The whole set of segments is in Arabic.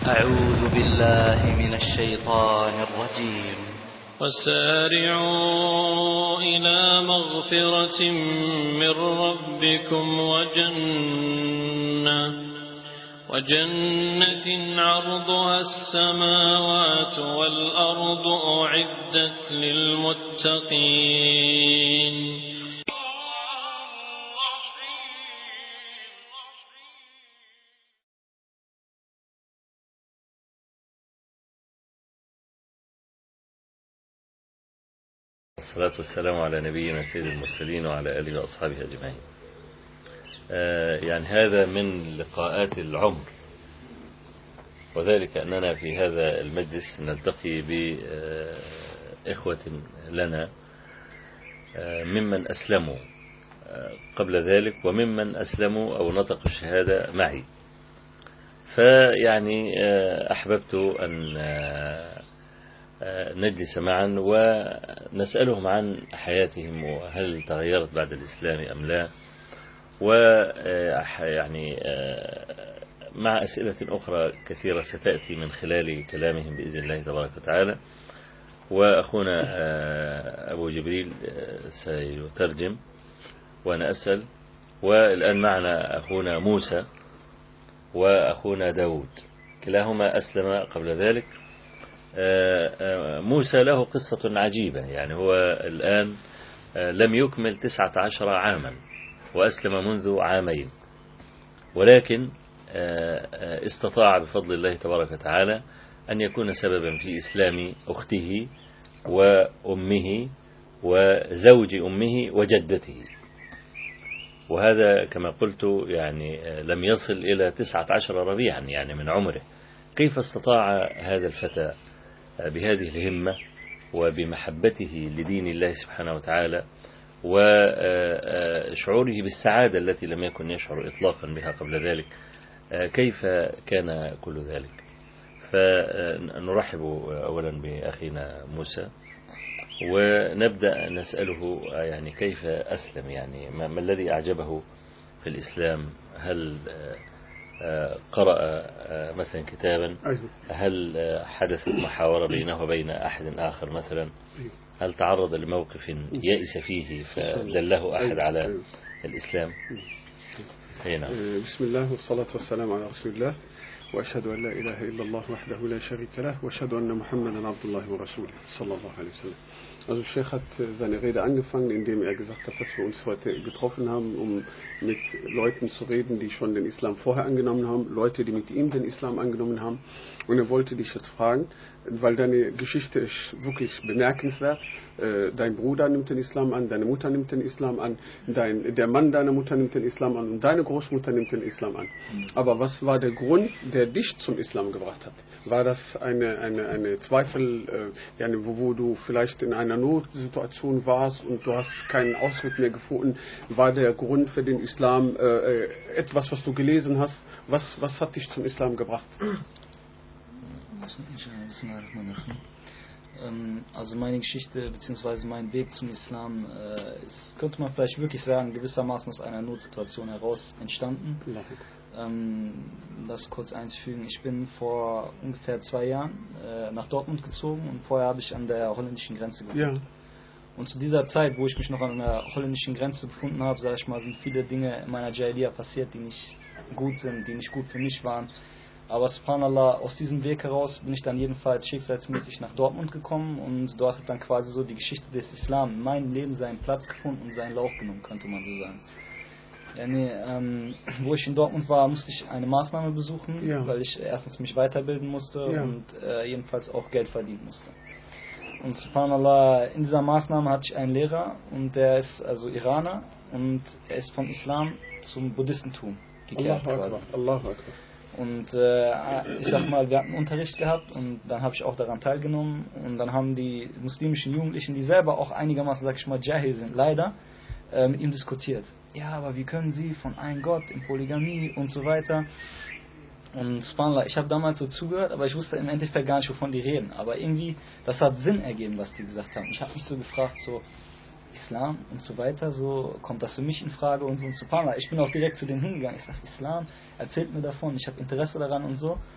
أعوذ بالله من الشيطان الرجيم. وسارعوا إلى مغفرة من ربكم وجنة عرضها السماوات والأرض أعدت للمتقين. والصلاة والسلام على نبينا سيد المرسلين وعلى آله وأصحابه أجمعين. يعني هذا من لقاءات العمر، وذلك أننا في هذا المجلس نلتقي بإخوة لنا ممن أسلموا قبل ذلك وممن أسلموا أو نطقوا الشهادة معي. فيعني أحببت أن نجلس معا ونسألهم عن حياتهم وهل تغيرت بعد الإسلام أم لا، ويعني مع أسئلة أخرى كثيرة ستأتي من خلال كلامهم بإذن الله تبارك وتعالى. وأخونا أبو جبريل سيترجم وأنا أسأل. والآن معنا أخونا موسى وأخونا داود، كلاهما أسلم قبل ذلك. موسى له قصة عجيبة، يعني هو الآن لم يكمل 19 عاما وأسلم منذ عامين، ولكن استطاع بفضل الله تبارك وتعالى أن يكون سببا في إسلام أخته وأمه وزوج أمه وجدته، وهذا كما قلت يعني لم يصل إلى 19 ربيعا يعني من عمره. كيف استطاع هذا الفتى بهذه الهمة وبمحبته لدين الله سبحانه وتعالى وشعوره بالسعادة التي لم يكن يشعر إطلاقا بها قبل ذلك، كيف كان كل ذلك؟ فنرحب أولا بأخينا موسى ونبدأ نسأله يعني كيف أسلم، يعني ما الذي أعجبه في الإسلام؟ هل قرأ مثلا كتابا؟ هل حدثت محاورة بينه وبين أحد آخر مثلا؟ هل تعرض لموقف يئس فيه فدله أحد على الإسلام؟ هنا. بسم الله والصلاة والسلام على رسول الله، وأشهد أن لا إله إلا الله وحده لا شريك له، وأشهد أن محمدا عبد الله ورسوله صلى الله عليه وسلم. Also Sheikh hat seine Rede angefangen, indem gesagt hat, dass wir uns heute getroffen haben, um mit Leuten zu reden, die schon den Islam vorher angenommen haben, Leute, die mit ihm den Islam angenommen haben. Und er wollte dich jetzt fragen, weil deine Geschichte ist wirklich bemerkenswert. Dein Bruder nimmt den Islam an, deine Mutter nimmt den Islam an, der Mann deiner Mutter nimmt den Islam an und deine Großmutter nimmt den Islam an. Aber was war der Grund, der dich zum Islam gebracht hat? War das eine Zweifel, wo du vielleicht in einer Notsituation warst und du hast keinen Ausweg mehr gefunden? War der Grund für den Islam etwas, was du gelesen hast? Was hat dich zum Islam gebracht? Also meine Geschichte bzw. mein Weg zum Islam ist, könnte man vielleicht wirklich sagen, gewissermaßen aus einer Notsituation heraus entstanden. Das kurz einfügen. Ich bin vor ungefähr 2 Jahren nach Dortmund gezogen und vorher habe ich an der holländischen Grenze gewohnt. Ja. Und zu dieser Zeit, wo ich mich noch an der holländischen Grenze befunden habe, sage ich mal, sind viele Dinge in meiner Jahiliya passiert, die nicht gut sind, die nicht gut für mich waren. Aber subhanallah, aus diesem Weg heraus bin ich dann jedenfalls schicksalsmäßig nach Dortmund gekommen und dort hat dann quasi so die Geschichte des Islam in meinem Leben seinen Platz gefunden und seinen Lauf genommen, könnte man so sagen. Wo ich in Dortmund war, musste ich eine Maßnahme besuchen, weil ich erstens mich weiterbilden musste und jedenfalls auch Geld verdienen musste. Und subhanallah, in dieser Maßnahme hatte ich einen Lehrer und der ist also Iraner und er ist vom Islam zum Buddhistentum gekehrt. Allahu Akbar. Und ich sag mal, wir hatten Unterricht gehabt und dann habe ich auch daran teilgenommen und dann haben die muslimischen Jugendlichen, die selber auch einigermaßen, sag ich mal, Jahil sind, leider, mit ihm diskutiert. Ja, aber wie können sie von einem Gott in Polygamie und so weiter? Und subhanallah, ich habe damals so zugehört, aber ich wusste im Endeffekt gar nicht, wovon die reden. Aber irgendwie, das hat Sinn ergeben, was die gesagt haben. Ich habe mich so gefragt, so Islam und so weiter, so kommt das für mich in Frage und so und subhanallah. Ich bin auch direkt zu denen hingegangen. Ich sage, Islam, erzählt mir davon, ich habe Interesse daran und so.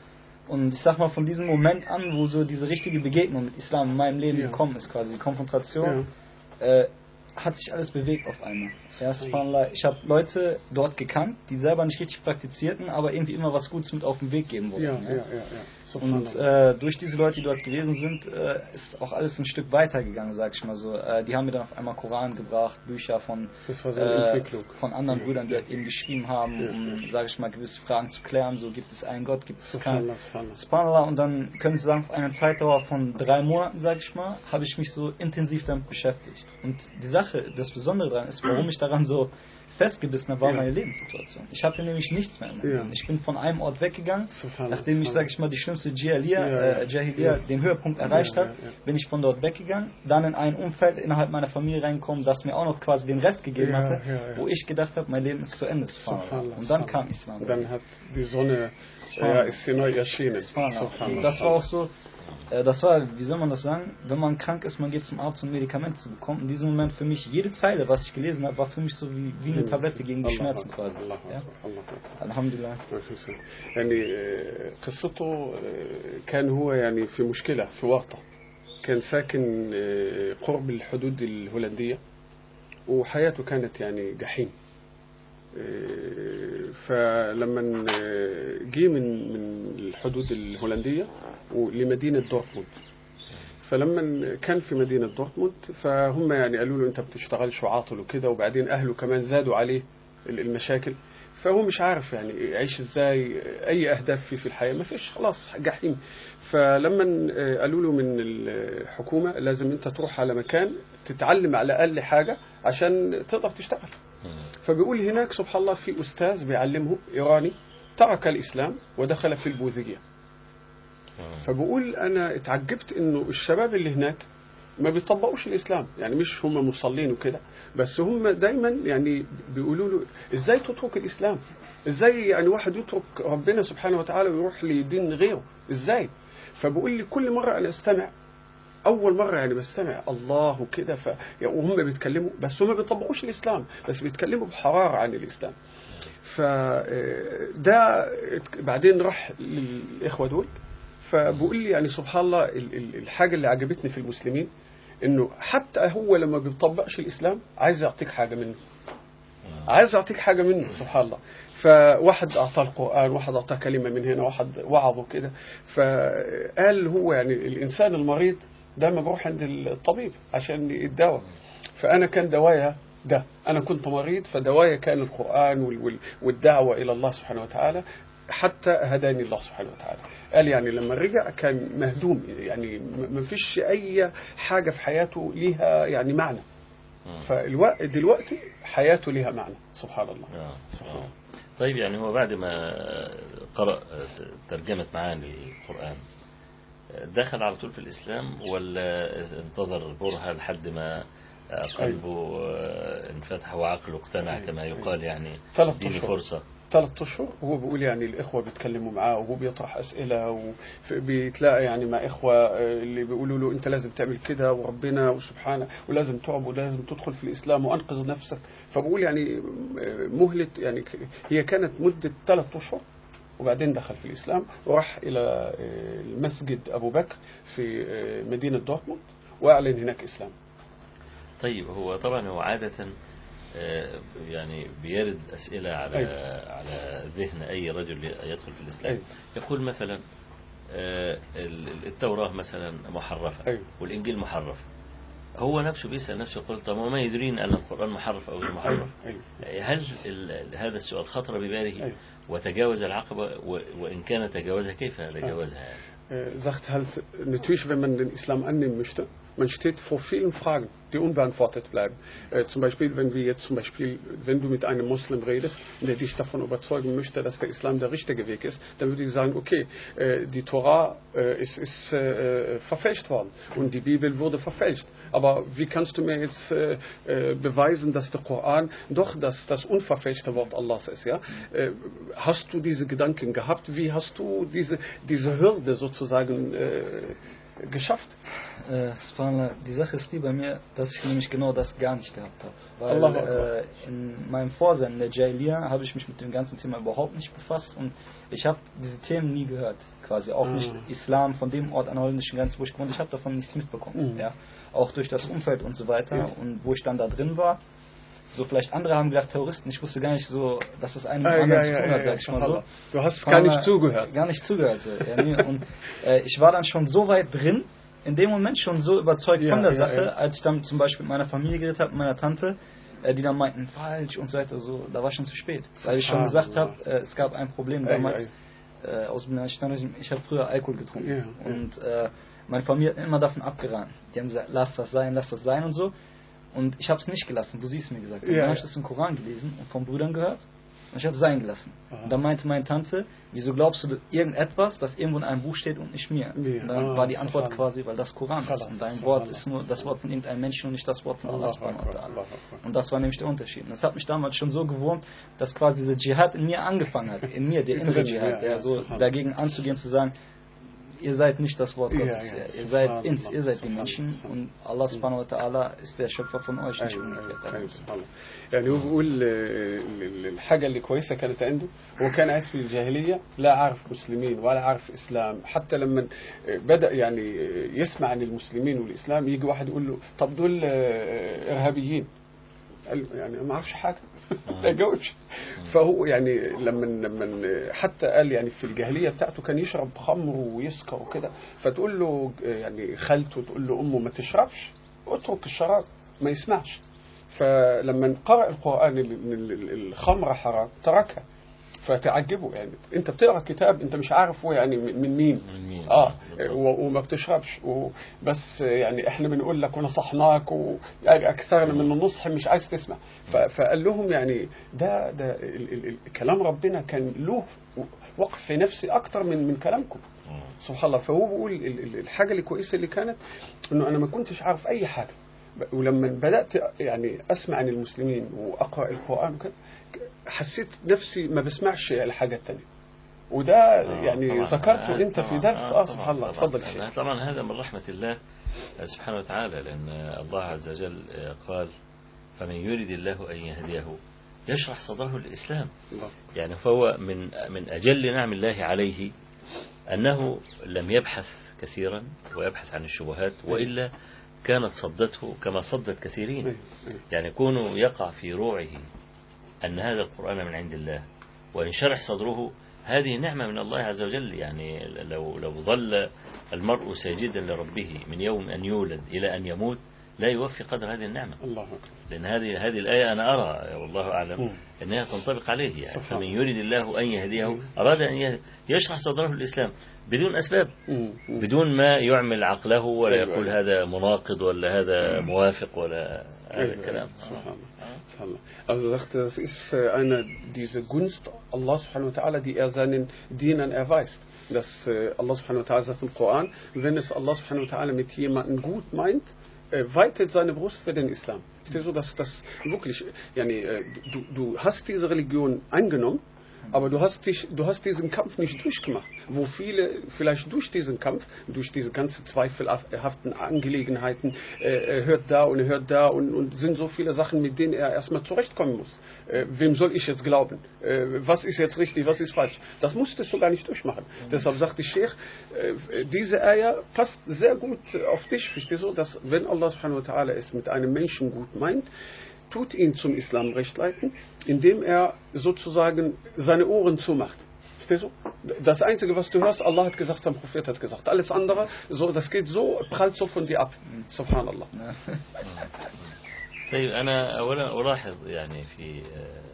Und ich sag mal, von diesem Moment an, wo so diese richtige Begegnung mit Islam in meinem Leben gekommen ist, quasi die Konfrontation, hat sich alles bewegt auf einmal. Ja, subhanallah. Ich habe Leute dort gekannt, die selber nicht richtig praktizierten, aber irgendwie immer was Gutes mit auf den Weg geben wollten. Und durch diese Leute, die dort gewesen sind, ist auch alles ein Stück weitergegangen, sag ich mal so. Die haben mir dann auf einmal Koran gebracht, Bücher von anderen Brüdern, die halt eben geschrieben haben, um, sag ich mal, gewisse Fragen zu klären. So, gibt es einen Gott, gibt es keinen. Subhanallah. Und dann können Sie sagen, auf einer Zeitdauer von 3 Monaten, sag ich mal, habe ich mich so intensiv damit beschäftigt. Und die Sache, das Besondere daran ist, warum ich daran so festgebissen habe, war meine Lebenssituation. Ich hatte nämlich nichts mehr. Ich bin von einem Ort weggegangen, nachdem ich, sag ich mal, die schlimmste Jahiliya, den Höhepunkt erreicht habe, bin ich von dort weggegangen, dann in ein Umfeld innerhalb meiner Familie reingekommen, das mir auch noch quasi den Rest gegeben hatte, wo ich gedacht habe, mein Leben ist zu Ende. Und dann kam Islam. Und dann hat die Sonne, ist sie neu erschienen. Das war auch so, das war, wie soll man das sagen, wenn man krank ist, man geht zum Arzt, um Medikamente zu bekommen. In diesem Moment für mich, jede Zeile, was ich gelesen habe, war für mich so wie eine Tablette gegen die Schmerzen quasi. Alhamdulillah. يعني قصته كان هو يعني في مشكلة في ورطة، كان ساكن قرب الحدود الهولندية وحياته كانت يعني جحيم. فلما جه من الحدود الهولندية لمدينة دورتموند، فلما كان في مدينة دورتموند فهم يعني قالوا له انت بتشتغلش وعاطل وكده، وبعدين اهله كمان زادوا عليه المشاكل، فهو مش عارف يعني يعيش ازاي، اي اهداف في الحياة ما فيش، خلاص جحيم. فلما قالوا له من الحكومة لازم انت تروح على مكان تتعلم على الاقل حاجة عشان تقدر تشتغل. فبيقول هناك سبحان الله في أستاذ بيعلمه إيراني ترك الإسلام ودخل في البوذية. فبيقول أنا اتعجبت إنه الشباب اللي هناك ما بيطبقوش الإسلام، يعني مش هم مصلين وكده، بس هم دايما يعني بيقولوا له إزاي تترك الإسلام، إزاي يعني واحد يترك ربنا سبحانه وتعالى ويروح لدين غيره، إزاي؟ فبيقول لي كل مرة أنا أستمع، أول مرة يعني بستمع الله وكده وهم بيتكلموا، بس هم ما بيطبقوش الإسلام، بس بيتكلموا بحرارة عن الإسلام. فده بعدين راح للإخوة دول، فبقول لي يعني سبحان الله الحاجة اللي عجبتني في المسلمين إنه حتى هو لما بيطبقش الإسلام عايز يعطيك حاجة منه، عايز يعطيك حاجة منه سبحان الله. فواحد أعطاه القرآن، واحد أعطاه كلمة من هنا، واحد وعظه كده. فقال هو يعني الإنسان المريض دايما بروح عند الطبيب عشان يداوى، فأنا كان دوايا ده، أنا كنت مريض فدوايا كان القرآن والدعوة إلى الله سبحانه وتعالى، حتى هداني الله سبحانه وتعالى. قال يعني لما رجع كان مهدوم، يعني ما فيش أي حاجة في حياته ليها يعني معنى، دلوقتي حياته ليها معنى. سبحان الله. سبحان الله. طيب يعني هو بعد ما قرأ ترجمة معاني القرآن دخل على طول في الإسلام، ولا انتظر برهة لحد ما قلبه انفتح وعقله اقتنع كما يقال، يعني اديني فرصة؟ 3 أشهر هو بيقول يعني الإخوة بيتكلموا معاه وهو بيطرح أسئلة، وبيتلاقى يعني مع إخوة اللي بيقولوا له أنت لازم تعمل كده وربنا وسبحانه ولازم تعبد ولازم تدخل في الإسلام وأنقذ نفسك. فبقول يعني مهلة، يعني هي كانت مدة 3 أشهر وبعدين دخل في الإسلام وراح إلى المسجد أبو بكر في مدينة دورتموند وأعلن هناك إسلام. طيب هو طبعا هو عادة يعني بيرد أسئلة على ذهن أي رجل يدخل في الإسلام. يقول مثلا التوراة مثلا محرفة والإنجيل محرف، هو نفسه بيسأل نفسه يقول طب وما يدرين أن القرآن محرف أو غير محرف؟ هل هذا السؤال خطر بباله وتجاوز العقبة؟ وإن كان تجاوزها كيف تجاوزها؟ Sagt halt, natürlich, wenn man den Islam annehmen möchte, man steht vor vielen Fragen, die unbeantwortet bleiben. Zum Beispiel, wenn du mit einem Muslim redest, der dich davon überzeugen möchte, dass der Islam der richtige Weg ist, dann würde ich sagen, okay, die Tora ist verfälscht worden und die Bibel wurde verfälscht. Aber wie kannst du mir jetzt beweisen, dass der Koran doch das unverfälschte Wort Allahs ist? Ja? Hast du diese Gedanken gehabt? Wie hast du diese Hürde sozusagen geschafft? Die Sache ist die bei mir, dass ich nämlich genau das gar nicht gehabt habe. Weil in meinem Vorsehen, in der Jahiliya, habe ich mich mit dem ganzen Thema überhaupt nicht befasst und ich habe diese Themen nie gehört. Quasi auch nicht Islam von dem Ort an der holländischen Grenze, wo ich gewohnt habe, ich habe davon nichts mitbekommen. Ja? Auch durch das Umfeld und so weiter und wo ich dann da drin war. So vielleicht andere haben gedacht, Terroristen, ich wusste gar nicht so, dass das einen mit dem anderen zu tun hat, sag ich mal so. Du hast gar nicht zugehört. Gar nicht zugehört. So. Ja, nee. Und ich war dann schon so weit drin, in dem Moment schon so überzeugt von der Sache, als ich dann zum Beispiel mit meiner Familie geredet habe, mit meiner Tante, die dann meinten, falsch und so weiter, so, da war schon zu spät. Weil ich schon gesagt habe, es gab ein Problem damals, ich habe früher Alkohol getrunken und meine Familie hat immer davon abgeraten. Die haben gesagt, lass das sein und so. Und ich habe es nicht gelassen, wo sie es mir gesagt haben. Dann habe ich das im Koran gelesen und von Brüdern gehört und ich habe es sein gelassen. Und dann meinte meine Tante, wieso glaubst du irgendetwas, das irgendwo in einem Buch steht und nicht mir? Und dann war die Antwort quasi, weil das Koran ist. Und dein Wort ist nur das Wort von irgendeinem Menschen und nicht das Wort von Allah subhanahu wa ta'ala. Und das war nämlich der Unterschied. Und das hat mich damals schon so gewurmt, dass quasi dieser Dschihad in mir angefangen hat. In mir, der innere Dschihad, der so dagegen anzugehen, zu sagen, ihr seid nicht das Wort Gottes, ihr seid die Menschen und Allah subhanahu wa ta'ala ist der Schöpfer von euch, nicht umgekehrt. يعني هو بيقول الحاجة اللي كويسة كانت عنده هو كان عايش في الجاهلية لا عارف مسلمين ولا عارف إسلام حتى لما بدأ يعني يسمع عن المسلمين والإسلام يجي واحد يقول له طب دول إرهابيين قال يعني ما اعرفش حاجه ما يجاوبش فهو يعني لما حتى قال يعني في الجاهليه بتاعته كان يشرب خمر ويسكر وكده فتقول له يعني خالته تقول له امه ما تشربش اترك الشراب ما يسمعش فلما قرأ القرآن الخمر حرام تركها فتعجبوا يعني انت بتقرا كتاب انت مش عارف هو يعني من مين وما بتشربش بس يعني احنا بنقول لك ونصحناك واكثرنا من النصح مش عايز تسمع فقال لهم يعني ده كلام ربنا كان له وقف في نفسي اكتر من كلامكم سبحان الله فهو بيقول الحاجه اللي كويسه اللي كانت انه انا ما كنتش عارف اي حاجه ولما بدأت يعني أسمع عن المسلمين وأقرأ القرآن حسيت نفسي ما بسمعش الحاجة التانية وده يعني ذكرته أنت في درس سبحان الله تفضل شيخ. طبعا هذا من رحمة الله سبحانه وتعالى لأن الله عز وجل قال فمن يريد الله أن يهديه يشرح صدره للإسلام يعني فهو من أجل نعم الله عليه أنه لم يبحث كثيرا ويبحث عن الشبهات وإلا كانت صدته كما صدت كثيرين يعني كونه يقع في روعه أن هذا القرآن من عند الله وينشرح صدره هذه نعمة من الله عز وجل يعني لو ظل المرء ساجدا لربه من يوم أن يولد إلى أن يموت لا يوفي قدر هذه النعمة الله أكبر لأن هذه الآية أنا أرى والله أعلم أنها تنطبق عليه يعني فمن يريد الله أن يهديه أراد أن يشرح صدره للإسلام بدون أسباب بدون ما يعمل عقله ولا يقول هذا مناقض ولا هذا موافق ولا هذا الكلام Also sagt er, das ist diese Gunst Allah subhanahu wa ta'ala, die seinen Dienern erweist. Dass Allah subhanahu wa ta'ala sagt im Koran, wenn es Allah subhanahu wa ta'ala mit jemandem gut meint, weitet seine Brust für den Islam. Ist ja so, dass das wirklich, yani, du hast diese Religion angenommen, aber du hast diesen Kampf nicht durchgemacht. Wo viele vielleicht durch diesen Kampf, durch diese ganze zweifelhaften Angelegenheiten, hört da und sind so viele Sachen, mit denen er erstmal zurechtkommen muss. Wem soll ich jetzt glauben? Was ist jetzt richtig, was ist falsch? Das musstest du gar nicht durchmachen. Deshalb sagt die Sheikh, diese Ayah passt sehr gut auf dich. Verstehst du, dass wenn Allah subhanahu wa ta'ala es mit einem Menschen gut meint, tut ihn zum Islam recht leiten, indem er sozusagen seine Ohren zumacht. Verstehst du? Das Einzige, was du hörst, Allah hat gesagt, sein Prophet hat gesagt. Alles andere, so, das geht so, prallt so von dir ab. Subhanallah. طيب أنا أولا ألاحظ يعني في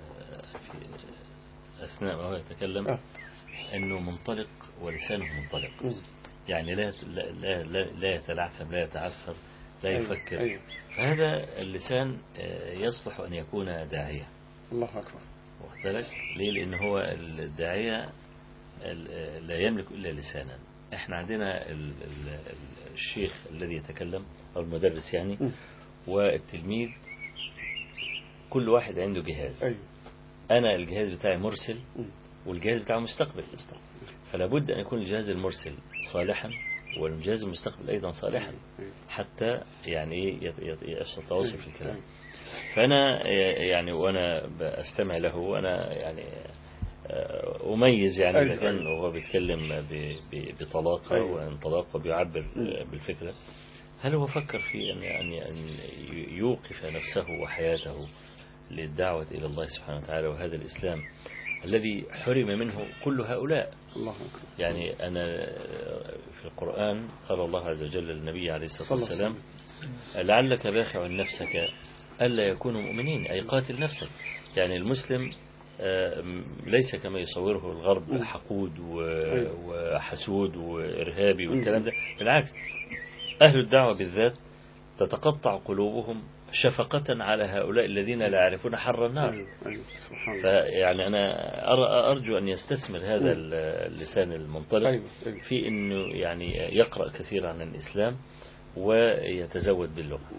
أثناء ما هو يتكلم أنه منطلق ولسانه منطلق يعني لا يتلعثم لا يتعثر لا يفكر فهذا اللسان يصلح أن يكون داعية الله أكبر واخد بالك ليه لأن هو الداعية لا يملك إلا لسانا احنا عندنا الشيخ الذي يتكلم أو المدرس يعني والتلميذ كل واحد عنده جهاز أنا الجهاز بتاعي مرسل والجهاز بتاعه مستقبل فلا بد أن يكون الجهاز المرسل صالحا والمجاز المستقبل أيضا صالحا حتى يعني يتواصل في الكلام. فأنا يعني وأنا بستمع له وأنا يعني أميز يعني إذا كان هو بيتكلم بطلاقة وانطلاقه بيعبر بالفكرة، هل هو فكر في أن يوقف نفسه وحياته للدعوة إلى الله سبحانه وتعالى وهذا الإسلام الذي حرم منه كل هؤلاء. يعني أنا في القرآن قال الله عز وجل للنبي عليه الصلاة والسلام لعلك باخع نفسك ألا يكونوا مؤمنين، أي قاتل نفسك. يعني المسلم ليس كما يصوره الغرب حقود وحسود وإرهابي والكلام ده، بالعكس أهل الدعوة بالذات تتقطع قلوبهم شفقة على هؤلاء الذين لا يعرفون حر النار. فيعني أنا أرجو أن يستثمر هذا اللسان المنطلق في أنه يعني يقرأ كثيرا عن الإسلام ويتزود باللغة.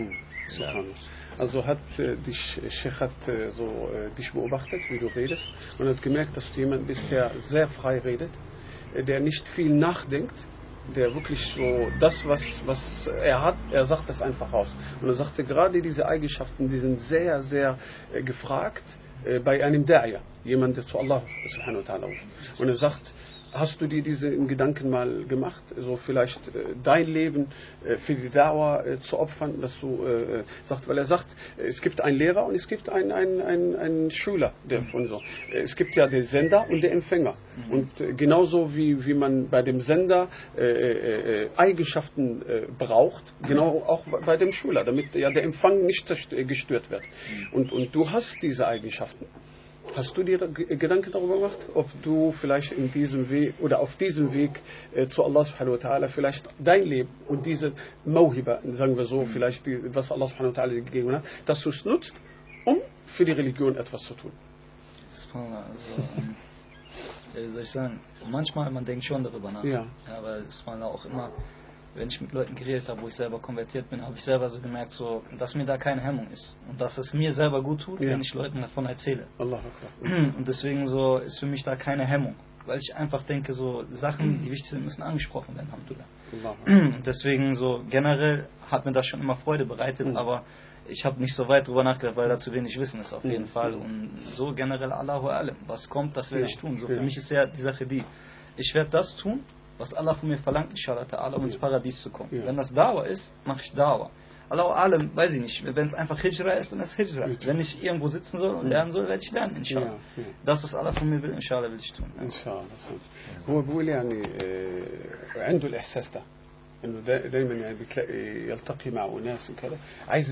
Also hat die Sheikh hat so dich beobachtet, wie du redest, und hat gemerkt, dass du jemand bist, der sehr frei redet, der nicht viel nachdenkt, der wirklich so das, was er hat, er sagt das einfach raus. Und er sagte, gerade diese Eigenschaften, die sind sehr, sehr gefragt bei einem Da'ya, jemand, der zu Allah subhanahu wa ta'ala ruft. Und er sagt, hast du dir diesen Gedanken mal gemacht, so vielleicht dein Leben für die Dauer zu opfern, dass du sagst, weil er sagt, es gibt einen Lehrer und es gibt einen Schüler, der von so. Es gibt ja den Sender und den Empfänger. Und genauso wie man bei dem Sender Eigenschaften braucht, genau auch bei dem Schüler, damit ja der Empfang nicht gestört wird. Und du hast diese Eigenschaften. Hast du dir Gedanken darüber gemacht, ob du vielleicht in diesem Weg oder auf diesem Weg zu Allah subhanahu wa ta'ala vielleicht dein Leben und diese Mawhiba, sagen wir so, vielleicht was Allah subhanahu wa ta'ala dir gegeben hat, dass du es nutzt, um für die Religion etwas zu tun? Also, wie soll ich sagen, manchmal man denkt schon darüber nach, ja, aber es war auch immer, wenn ich mit Leuten geredet habe, wo ich selber konvertiert bin, habe ich selber so gemerkt, so, dass mir da keine Hemmung ist und dass es mir selber gut tut, wenn ich Leuten davon erzähle. Und deswegen so ist für mich da keine Hemmung, weil ich einfach denke, so Sachen, die wichtig sind, müssen angesprochen werden, Alhamdulillah. Und deswegen so generell hat mir das schon immer Freude bereitet, aber ich habe nicht so weit drüber nachgedacht, weil da zu wenig Wissen ist auf jeden Fall. Und so generell Allahu Alam, was kommt, das werde ich tun. So für mich ist ja die Sache die, ich werde das tun, was Allah von mir verlangt, inshallah ta'ala, um ins Paradies zu kommen. Wenn das Dawa ist, mache ich Dawa. Allahu Alam, weiß ich nicht, wenn es einfach Hijra ist, dann ist Hijra. Wenn ich irgendwo sitzen soll und lernen soll, werde ich lernen, inshallah. Das, was Allah von mir will, inshallah, will ich tun. inshallah. هو بيقول يعني عنده الإحساس ده إنه دايما يعني بتلاقي يلتقي مع ناس وكذا عايز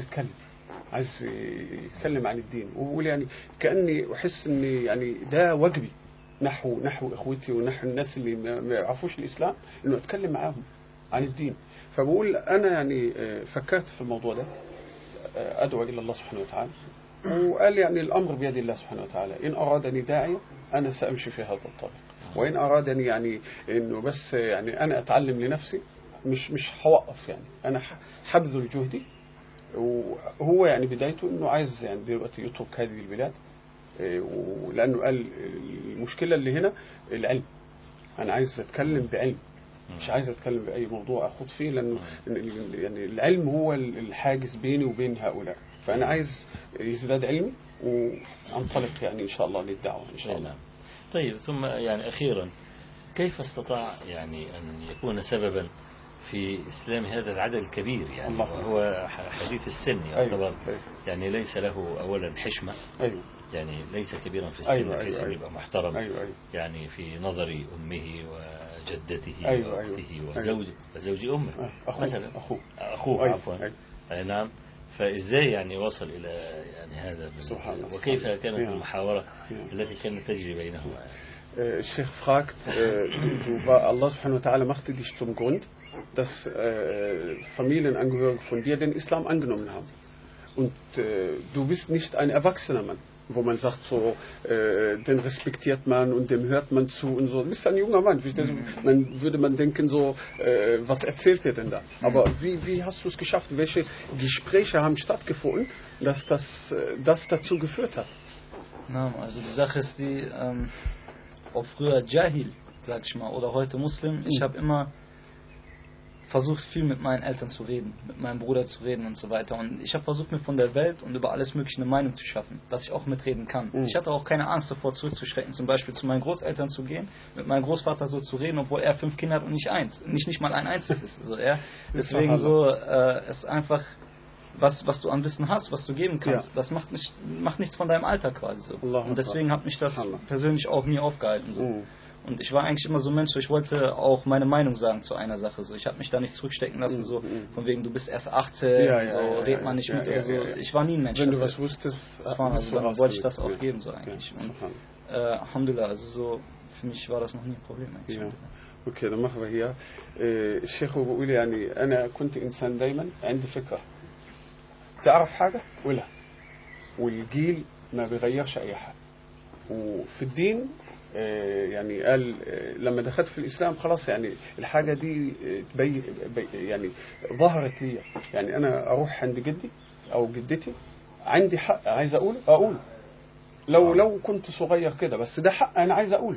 يتكلم عن الدين، وبيقول يعني كأني أحس إن يعني ده واجبي نحو اخوتي ونحو الناس اللي ما يعرفوش الاسلام، انه اتكلم معاهم عن الدين. فبقول انا يعني فكرت في الموضوع ده، ادعو الى الله سبحانه وتعالى، وقال يعني الامر بيد الله سبحانه وتعالى، ان ارادني داعيا انا سامشي في هذا الطريق، وان ارادني يعني انه بس يعني انا اتعلم لنفسي مش هوقف، يعني انا حبذل جهدي. وهو يعني بدايته انه عايز يعني دلوقتي يترك هذه البلاد، ولأنه قال المشكلة اللي هنا العلم، أنا عايز أتكلم بعلم، مش عايز أتكلم بأي موضوع أخوض فيه، لأنه يعني العلم هو الحاجز بيني وبين هؤلاء، فأنا عايز يزداد علمي وأنطلق يعني إن شاء الله للدعوة إن شاء الله. طيب، ثم يعني أخيرا كيف استطاع يعني أن يكون سببا في إسلام هذا العدد الكبير، يعني وهو حديث السن يعتبر، يعني ليس له أولا حشمة، يعني ليس كبيرا في السن بحيث يبقى محترم، يعني في نظر أمه وجدته وأخته وزوج أمه مثلا أخوه عفوا، نعم. فإزاي يعني وصل إلى يعني هذا، وكيف كانت المحاورة التي كانت تجري بينهما؟ Sheikh fragt, Allah subhanahu wa ta'ala machte dich zum Grund, dass Familienangehörige von dir den Islam angenommen haben. Und du bist nicht ein erwachsener Mann, wo man sagt, so, den respektiert man und dem hört man zu und so. Du bist ein junger Mann. Würde man denken, so, was erzählt ihr denn da? Aber wie hast du es geschafft? Welche Gespräche haben stattgefunden, dass das dazu geführt hat? Na, also die Sache ist die, ob früher Jahil, sag ich mal, oder heute Muslim, ich habe immer versucht viel mit meinen Eltern zu reden, mit meinem Bruder zu reden und so weiter. Und ich habe versucht, mir von der Welt und über alles Mögliche eine Meinung zu schaffen, dass ich auch mitreden kann. Ich hatte auch keine Angst davor, zurückzuschrecken, zum Beispiel zu meinen Großeltern zu gehen, mit meinem Großvater so zu reden, obwohl er 5 Kinder hat und nicht eins. Nicht mal ein einziges ist. So, ja. Deswegen so, es ist einfach, was du an Wissen hast, was du geben kannst, das macht nichts von deinem Alter quasi so. Und deswegen hat mich das persönlich auch nie aufgehalten. So. Und ich war eigentlich immer so ein Mensch, ich wollte auch meine Meinung sagen zu einer Sache. So. Ich habe mich da nicht zurückstecken lassen, so von wegen, du bist erst 18, red man nicht mit oder so. Ich war nie ein Mensch. Wenn du was wusstest, also dann wollte ich das auch geben, so eigentlich. Und Alhamdulillah, also so, für mich war das noch nie ein Problem eigentlich. اوكي ده مرحبا هي الشيخ بيقول يعني انا كنت انسان دايما عندي فكره تعرف حاجه قولها والجيل ما بيغيرش اي حاجه وفي الدين يعني قال لما دخلت في الإسلام خلاص يعني الحاجة دي يعني ظهرت لي يعني أنا أروح عند جدي أو جدتي عندي حق عايز أقول لو كنت صغير كده بس ده حق أنا عايز أقول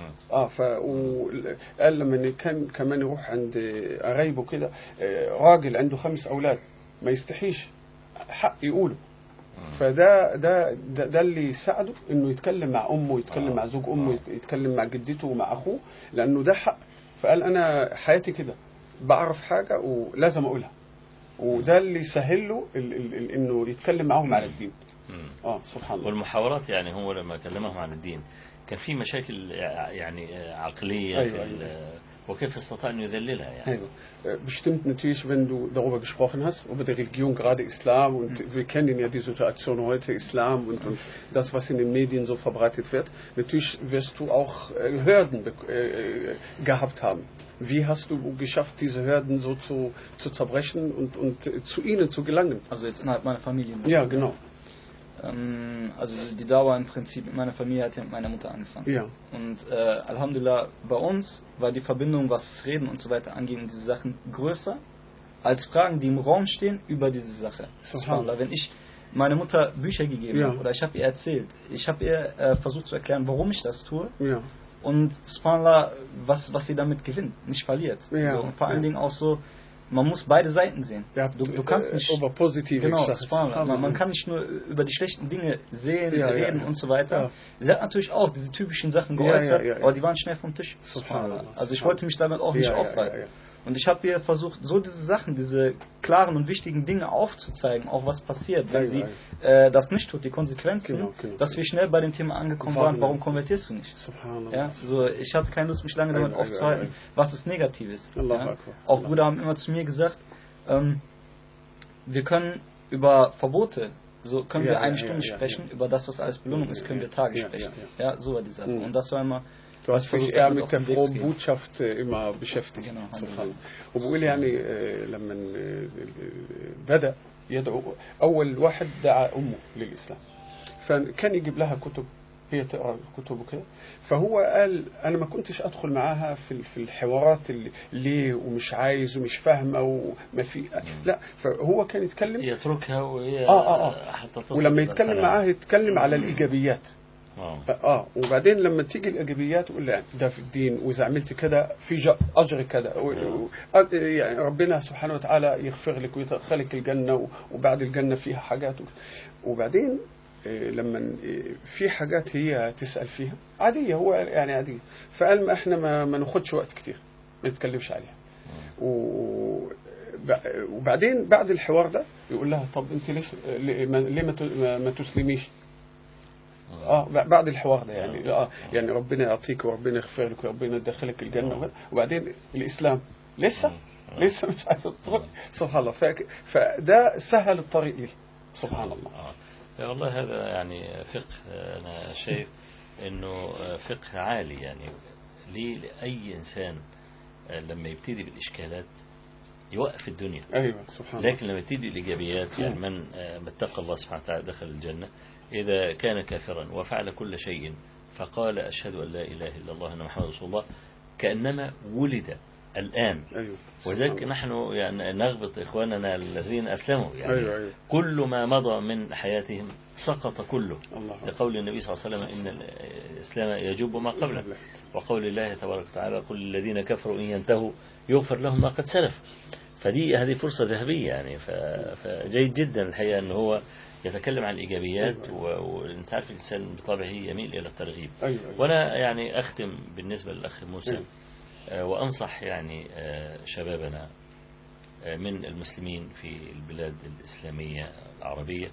قال لما كان كمان يروح عند قرايبه كده راجل عنده 5 أولاد ما يستحيش حق يقوله فده اللي يساعده انه يتكلم مع امه يتكلم مع زوج امه يتكلم مع جدته ومع اخوه لانه ده حق فقال انا حياتي كده بعرف حاجه ولازم اقولها وده اللي يسهل له انه يتكلم معهم على الدين سبحان الله والمحاورات يعني هو لما كلمهم عن الدين كان في مشاكل يعني عقليه وكيف استطاع أن يذللها يعني. Bestimmt natürlich, wenn du darüber gesprochen hast, über die Religion, gerade Islam, und wir kennen ja die Situation heute, Islam und das, was in den Medien so verbreitet wird, natürlich wirst du auch Hürden gehabt haben. Wie hast du geschafft, diese Hürden so zu zerbrechen und zu ihnen zu gelangen? Also jetzt innerhalb meiner Familie? Ja, genau. Also die Dauer im Prinzip mit meiner Familie hat ja mit meiner Mutter angefangen. Ja. Und Alhamdulillah, bei uns war die Verbindung, was Reden und so weiter angeht, und diese Sachen größer als Fragen, die im Raum stehen über diese Sache. Subhanallah. Wenn ich meiner Mutter Bücher gegeben habe oder ich habe ihr erzählt, ich habe ihr versucht zu erklären, warum ich das tue. Ja. Und Subhanallah, was sie damit gewinnt, nicht verliert. Ja. So, und vor allen Dingen auch so, man muss beide Seiten sehen. Ja, du kannst nicht über positive man kann nicht nur über die schlechten Dinge sehen, reden und so weiter. Sie hat natürlich auch diese typischen Sachen geäußert, aber die waren schnell vom Tisch. Also ich wollte mich damit auch nicht aufhalten. Und ich habe hier versucht, so diese Sachen, diese klaren und wichtigen Dinge aufzuzeigen, auch was passiert, wenn sie das nicht tut, die Konsequenzen, dass wir schnell bei dem Thema angekommen waren, warum konvertierst du nicht? Ja, so, ich hatte keine Lust, mich lange damit aufzuhalten, was ist Negatives. Ja? Auch Brüder haben immer zu mir gesagt, wir können über Verbote, so können wir eine Stunde sprechen, über das, was alles Belohnung ist, können wir Tage sprechen. Ja, so war die Sache. Und das war immer Du hast dich eher mit der frohen Botschaft immer beschäftigt. وبقول يعني لما بدأ يدعو أول واحد دعا أمه للإسلام فكان يجيب لها كتب هي تقرأ كتب وكده فهو قال أنا ما كنتش أدخل معاها في الحوارات اللي ليه ومش عايز ومش فاهم أو ما في لا فهو كان يتكلم يتركها وهي حتى ولما يتكلم معاها يتكلم على الإيجابيات وبعدين لما تيجي الإيجابيات يقول لها ده في الدين وإذا عملت كده في أجر كده يعني ربنا سبحانه وتعالى يغفر لك ويدخلك الجنة وبعد الجنة فيها حاجات وبعدين لما في حاجات هي تسأل فيها عادية هو يعني عادية فقال ما احنا ما ناخدش وقت كتير ما نتكلمش عليها وبعدين بعد الحوار ده يقول لها طب انت ليه ما تسلميش بعد الحوار ده يعني يعني ربنا يعطيك وربنا يغفر لك وربنا يدخلك الجنة وبعدين الإسلام لسه مش عايز الطريق سبحان الله فده سهل الطريق لي سبحان الله والله هذا يعني فقه أنا شايف إنه فقه عالي يعني لأي إنسان لما يبتدي بالإشكالات يوقف الدنيا أيوة سبحان الله لكن لما يبتدي الإيجابيات يعني من اتقى الله سبحانه وتعالى دخل الجنة إذا كان كافرا وفعل كل شيء فقال أشهد أن لا إله إلا الله أن محمد رسول الله كأنما ولد الآن أيوة. وذلك نحن يعني نغبط إخواننا الذين أسلموا يعني أيوة. كل ما مضى من حياتهم سقط كله، لقول النبي صلى الله عليه وسلم إن الإسلام يجب ما قبله، وقول الله تبارك وتعالى قل للذين كفروا إن ينتهوا يغفر لهم ما قد سلف. هذه فرصة ذهبية يعني. فجيد جدا الحقيقة أنه هو يتكلم عن الإيجابيات، وأنت عارف الإنسان بطبعه يميل إلى الترغيب. وأنا يعني أختم بالنسبة للأخ موسى، وأنصح يعني شبابنا من المسلمين في البلاد الإسلامية العربية،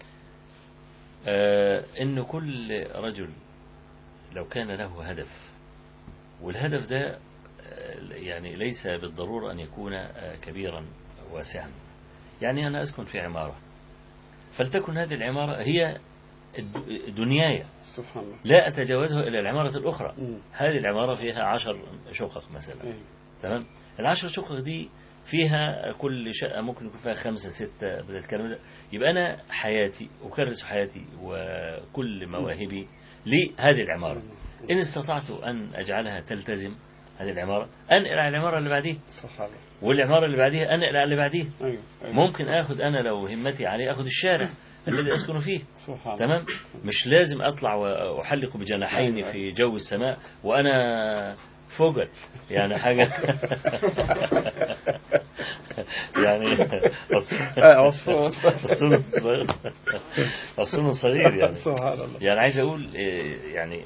إن كل رجل لو كان له هدف، والهدف ده يعني ليس بالضرورة أن يكون كبيرا واسعا. يعني أنا أسكن في عمارة، فلتكن هذه العمارة هي دنياي، لا أتجاوزها إلى العمارة الأخرى. هذه العمارة فيها 10 شقق مثلا، تمام؟ 10 شقق دي فيها كل شقة ممكن يكون فيها 5 6 بدل الكلام ده. يبقى أنا حياتي أكرس حياتي وكل مواهبي لهذه العمارة. إن استطعت أن أجعلها تلتزم هذه العمارة، أنقل على العمارة اللي بعديه، والعمارة اللي بعديها أنقل على اللي بعديه. ممكن أخذ أنا لو همتي عليه أخذ الشارع الذي أسكن فيه، تمام؟ مش لازم أطلع وأحلق بجناحين في جو السماء وأنا فوجل يعني حاجة يعني أصول صغير يعني. يعني عايز أقول يعني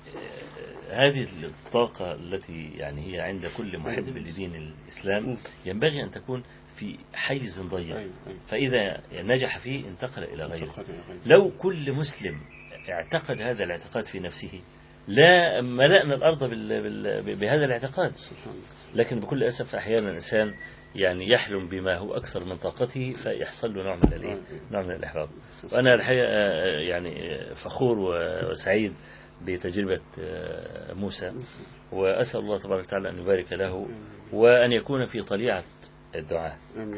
هذه الطاقة التي يعني هي عند كل محب لدين الإسلام ينبغي أن تكون في حيز ضيق، فإذا نجح فيه انتقل إلى غيره. لو كل مسلم اعتقد هذا الاعتقاد في نفسه لا ملأنا الأرض بهذا الاعتقاد. لكن بكل أسف أحيانا الإنسان يعني يحلم بما هو أكثر من طاقته فيحصل له نوع من الإحباط. وأنا الحقيقة يعني فخور وسعيد بتجربة موسى، وأسأل الله تبارك وتعالى أن يبارك له وأن يكون في طليعة الدعاء،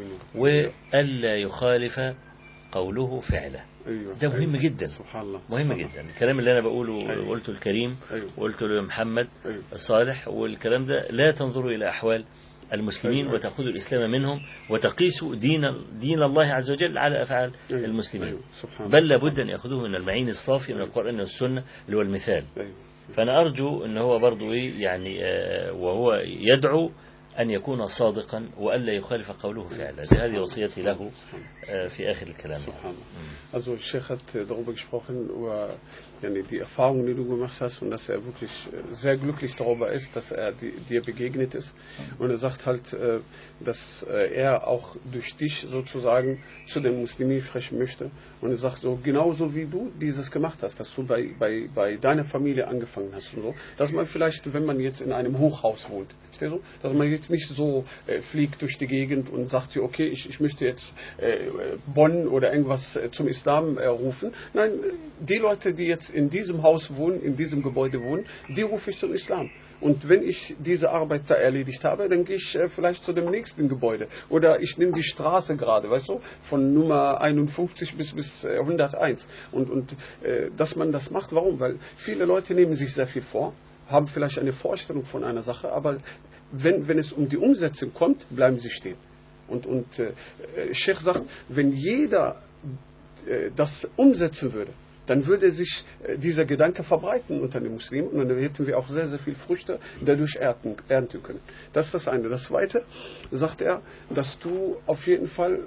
وألا يخالف قوله فعله. ده مهم جدا، مهم جدا. الكلام اللي أنا بقوله قلته الكريم وقلته له محمد الصالح، والكلام ده لا تنظروا إلى أحوال المسلمين وتأخذوا الإسلام منهم وتقيسوا دين الله عز وجل على أفعال المسلمين، بل لابد أن يأخذوه من المعين الصافي من القرآن والسنة اللي هو المثال. فأنا أرجو أن هو برضو يعني وهو يدعو أن يكون صادقا وألا يخالف قوله فعلا. هذه وصيتي له في آخر الكلام. Also Sheikh hat darüber gesprochen, über die Erfahrung, die du gemacht hast, und dass er wirklich sehr glücklich darüber ist, dass er dir begegnet ist. Und er sagt halt, dass er auch durch dich sozusagen zu den Muslimen sprechen möchte. Und er sagt so, genauso wie du dieses gemacht hast, dass du bei deiner Familie angefangen hast und so, dass man vielleicht, wenn man jetzt in einem Hochhaus wohnt, dass man jetzt nicht so fliegt durch die Gegend und sagt, okay, ich möchte jetzt Bonn oder irgendwas zum Islam rufen. Nein, die Leute, die jetzt in diesem Haus wohnen, in diesem Gebäude wohnen, die rufe ich zum Islam. Und wenn ich diese Arbeit da erledigt habe, dann gehe ich vielleicht zu dem nächsten Gebäude. Oder ich nehme die Straße gerade, weißt du, von Nummer 51 bis 101. Und dass man das macht, warum? Weil viele Leute nehmen sich sehr viel vor, haben vielleicht eine Vorstellung von einer Sache, aber wenn es um die Umsetzung kommt, bleiben sie stehen. Und Sheikh sagt, wenn jeder das umsetzen würde, dann würde sich dieser Gedanke verbreiten unter den Muslimen und dann hätten wir auch sehr, sehr viel Früchte dadurch ernten können. Das ist das eine. Das zweite, sagt er, dass du auf jeden Fall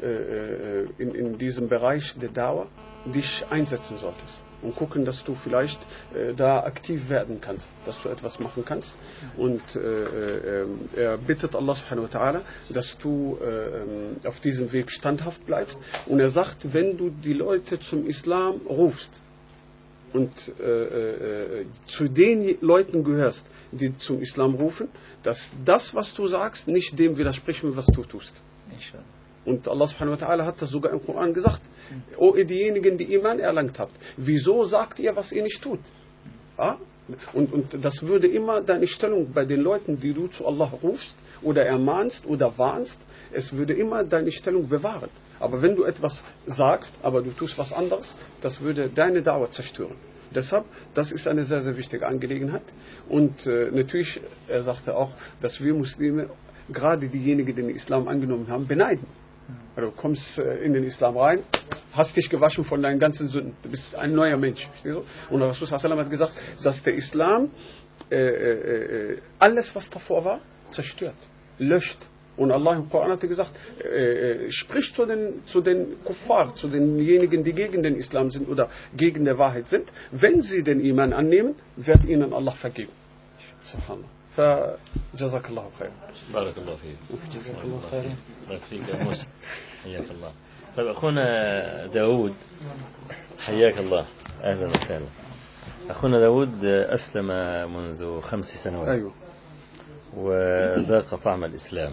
in diesem Bereich der Dauer dich einsetzen solltest und gucken, dass du vielleicht da aktiv werden kannst, dass du etwas machen kannst. Und er bittet Allah subhanahu wa ta'ala, dass du auf diesem Weg standhaft bleibst. Und er sagt, wenn du die Leute zum Islam rufst und zu den Leuten gehörst, die zum Islam rufen, dass das, was du sagst, nicht dem widerspricht, was du tust. Und Allah subhanahu wa ta'ala hat das sogar im Koran gesagt. O ihr diejenigen, die Iman erlangt habt, wieso sagt ihr, was ihr nicht tut? Ja? Und das würde immer deine Stellung bei den Leuten, die du zu Allah rufst oder ermahnst oder warnst, es würde immer deine Stellung bewahren. Aber wenn du etwas sagst, aber du tust was anderes, das würde deine Dauer zerstören. Deshalb, das ist eine sehr, sehr wichtige Angelegenheit. Und natürlich, er sagte auch, dass wir Muslime, gerade diejenigen, die den Islam angenommen haben, beneiden. Also du kommst in den Islam rein, hast dich gewaschen von deinen ganzen Sünden. Du bist ein neuer Mensch. Und der Rasul sallallahu hat gesagt, dass der Islam alles, was davor war, zerstört, löscht. Und Allah im Koran hat gesagt, spricht zu den Kuffar, zu denjenigen, die gegen den Islam sind oder gegen die Wahrheit sind. Wenn sie den Iman annehmen, wird ihnen Allah vergeben. Subhanallah. فجزاك الله خير. بارك الله فيك. جزاك الله خير. بارك فيك يا موسى. حياك الله. طيب أخونا داود، حياك الله، أهلا وسهلا. أخونا داود أسلم منذ 5 سنوات. أيوه. وذاق طعم الإسلام.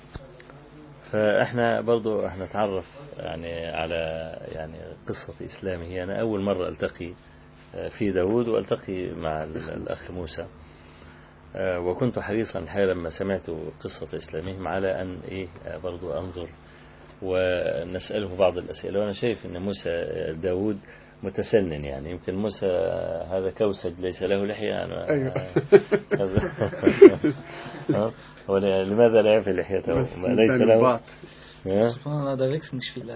فإحنا برضو نتعرف يعني على يعني قصة إسلامه. أنا أول مرة ألتقي في داود وألتقي مع الأخ موسى، وكنت حريصا الحقيقة لما سمعت قصة إسلامهم على أن برضو أنظر ونسأله بعض الأسئلة. وأنا شايف أن موسى داود متسنن، يعني يمكن موسى هذا كوسج ليس له لحية. أيوة. لماذا لا يعفي لحيته؟ ليس له. سبحان الله، ده ويكس مش في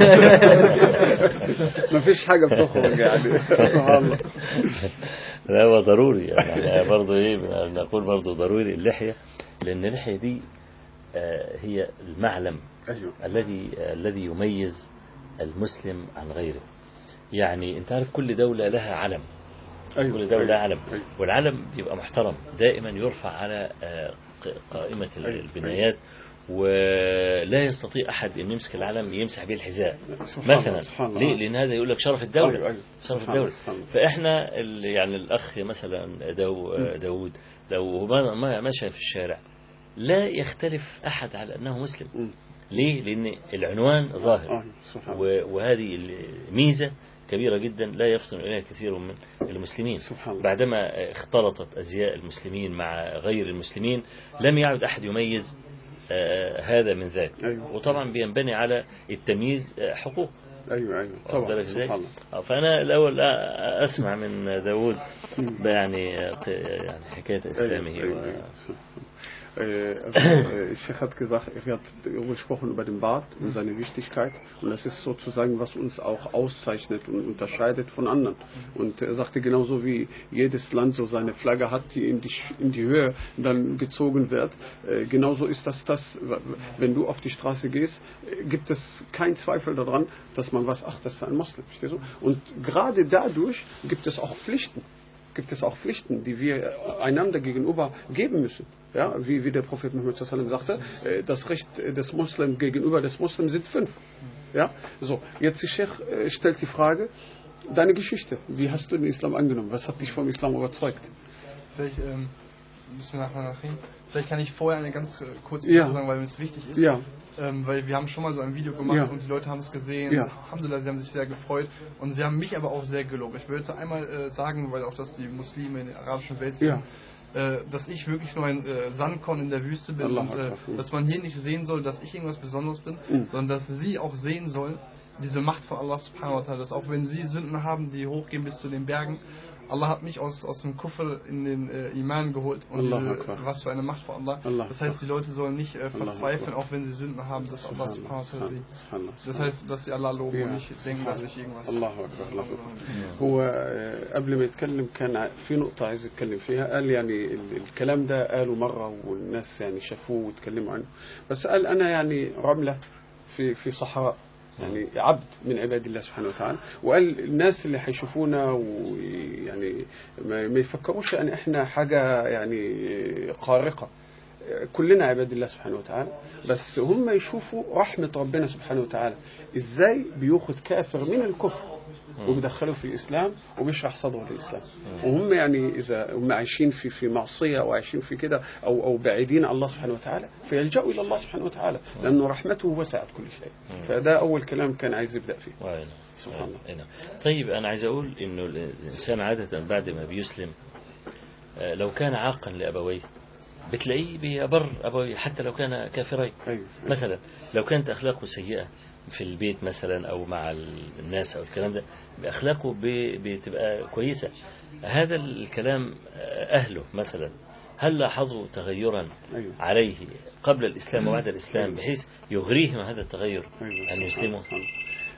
ما فيش حاجة بتخرج يعني. سبحان الله. لا هو ضروري يعني برضه نقول برضه ضروري اللحية، لأن اللحية دي هي المعلم الذي يميز المسلم عن غيره. يعني انت عارف كل دولة لها علم. كل دولة لها علم، والعلم بيبقى محترم دائما، يرفع على قائمة البنايات، ولا يستطيع أحد أن يمسك العلم يمسح به الحذاء مثلا. ليه؟ لأن هذا يقول لك شرف الدولة. شرف الدولة. فإحنا يعني الأخ مثلا داود لو ما مشى في الشارع لا يختلف أحد على أنه مسلم. ليه؟ لأن العنوان ظاهر، وهذه الميزة كبيرة جدا لا يفطن إليها كثير من المسلمين. بعدما اختلطت أزياء المسلمين مع غير المسلمين لم يعد أحد يميز هذا من ذاك. وطبعا بينبني على التمييز حقوق. أيوة طبعا. فأنا الأول أسمع من داود يعني حكاية إسلامه. Sheikh hat gesagt, er hat gesprochen über den Bart und seine Wichtigkeit, und das ist sozusagen, was uns auch auszeichnet und unterscheidet von anderen. Und er sagte, genauso wie jedes Land so seine Flagge hat, die in die Höhe dann gezogen wird, genauso ist das, wenn du auf die Straße gehst, gibt es keinen Zweifel daran, dass man weiß, ach, das ist ein Muslim. Verstehst du? Und gerade dadurch gibt es auch Pflichten, die wir einander gegenüber geben müssen. Ja, wie der Prophet Muhammad sallallahu alaihi wasallam sagte, das Recht des Muslims gegenüber des Muslims sind 5. Ja, so. Jetzt die Sheikh stellt die Frage, deine Geschichte. Wie hast du den Islam angenommen? Was hat dich vom Islam überzeugt? Vielleicht kann ich vorher eine ganz kurze Sache sagen, weil es wichtig ist. Ja. Weil wir haben schon mal so ein Video gemacht und die Leute haben es gesehen. Ja. Alhamdulillah, sie haben sich sehr gefreut und sie haben mich aber auch sehr gelobt. Ich würde einmal sagen, weil auch das die Muslime in der arabischen Welt sind, dass ich wirklich nur ein Sandkorn in der Wüste bin und dass man hier nicht sehen soll, dass ich irgendwas Besonderes bin, sondern dass sie auch sehen sollen, diese Macht von Allah subhanahu wa ta'ala, dass auch wenn sie Sünden haben, die hochgehen bis zu den Bergen, Allah hat mich aus dem Kufr in den Iman geholt und was für eine Macht von Allah. Das heißt, die Leute sollen nicht verzweifeln, auch wenn sie Sünden haben, dass Allah subhanahu wa ta'ala sie. Das heißt, dass sie Allah loben und nicht denken, dass ich irgendwas. الله أكبر الله أكبر. هو قبل ما يتكلم كان في نقطة عايز يتكلم فيها. قال يعني الكلام ده قاله مرة والناس يعني شافوه واتكلموا عنه، بس قال أنا يعني رملة في صحراء، يعني عبد من عباد الله سبحانه وتعالى. وقال الناس اللي هيشوفونا ويعني ما يفكروش ان احنا حاجة يعني خارقة، كلنا عباد الله سبحانه وتعالى، بس هم يشوفوا رحمة ربنا سبحانه وتعالى ازاي بياخد كافر من الكفر وبيدخله في الإسلام وبيشرح صدره للإسلام. وهم يعني إذا هم عايشين في معصية أو عايشين في كده أو بعيدين عن الله سبحانه وتعالى فيلجأوا إلى الله سبحانه وتعالى لأنه رحمته وسعت كل شيء. فده أول كلام كان عايز يبدأ فيه. سبحان الله. طيب أنا عايز أقول إنه الإنسان عادة بعد ما بيسلم لو كان عاقا لأبويه بتلاقيه بيبر أبويه حتى لو كان كافرين. مثلا لو كانت أخلاقه سيئة في البيت مثلا أو مع الناس أو الكلام ده، بأخلاقه بتبقى كويسة. هذا الكلام أهله مثلا هل لاحظوا تغيرا عليه قبل الإسلام وبعد الإسلام بحيث يغريهم هذا التغير أن يسلموا؟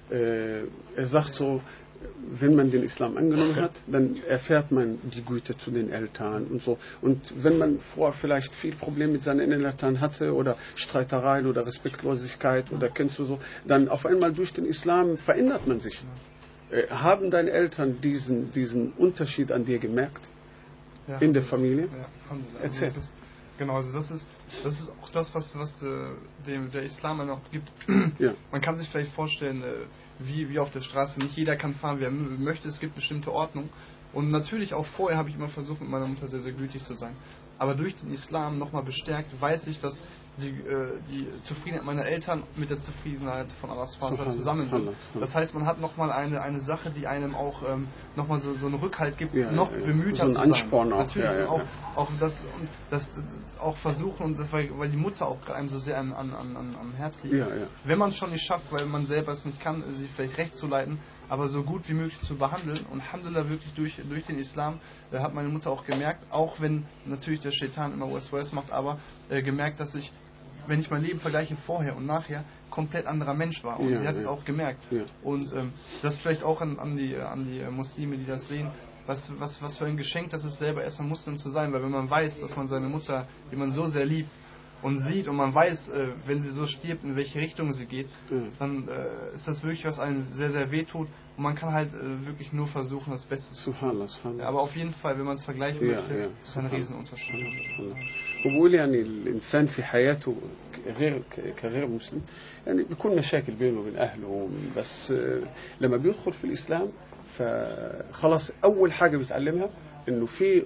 sagt so, wenn man den Islam angenommen hat, dann erfährt man die Güte zu den Eltern und so. Und wenn man vorher vielleicht viel Probleme mit seinen Eltern hatte oder Streitereien oder Respektlosigkeit oder kennst du so, dann auf einmal durch den Islam verändert man sich. Haben deine Eltern diesen Unterschied an dir gemerkt? Ja, in der Familie? Ja, erzähl. Genau, also das ist auch das, was der Islam noch gibt. Ja. Man kann sich vielleicht vorstellen, wie auf der Straße, nicht jeder kann fahren, wer möchte, es gibt bestimmte Ordnung. Und natürlich auch vorher habe ich immer versucht, mit meiner Mutter sehr, sehr gütig zu sein. Aber durch den Islam nochmal bestärkt, weiß ich, dass die Zufriedenheit meiner Eltern mit der Zufriedenheit von Allahs Vater zusammen sind. Das heißt, man hat nochmal eine Sache, die einem auch nochmal so einen Rückhalt gibt, noch bemühter so zu ein Ansporn sein. auch. Natürlich auch das auch versuchen, und das, weil die Mutter auch einem so sehr am Herz liegt. Ja. Wenn man es schon nicht schafft, weil man selber es nicht kann, sie vielleicht recht zu leiten, aber so gut wie möglich zu behandeln. Und Alhamdulillah, wirklich durch den Islam hat meine Mutter auch gemerkt, auch wenn natürlich der Shaitan immer was macht, aber gemerkt, dass ich, wenn ich mein Leben vergleiche vorher und nachher, komplett anderer Mensch war. Und sie hat es auch gemerkt. Ja. Und das vielleicht auch an die Muslime, die das sehen, was für ein Geschenk das ist, selber erstmal Muslim zu sein. Weil wenn man weiß, dass man seine Mutter, die man so sehr liebt, und sieht und man weiß, wenn sie so stirbt, in welche Richtung sie geht, dann ist das wirklich, was einem sehr, sehr wehtut. Und man kann halt wirklich nur versuchen, das Beste zu tun. Aber auf jeden Fall, wenn man es vergleichen möchte, ist es ein Riesenunterschied. وبقول يعني الإنسان في حياته كغير مسلم يعني بيكون مشاكل بينه وبين أهله، بس لما بيدخل في الإسلام فخلاص أول حاجة بيتعلمها إنه في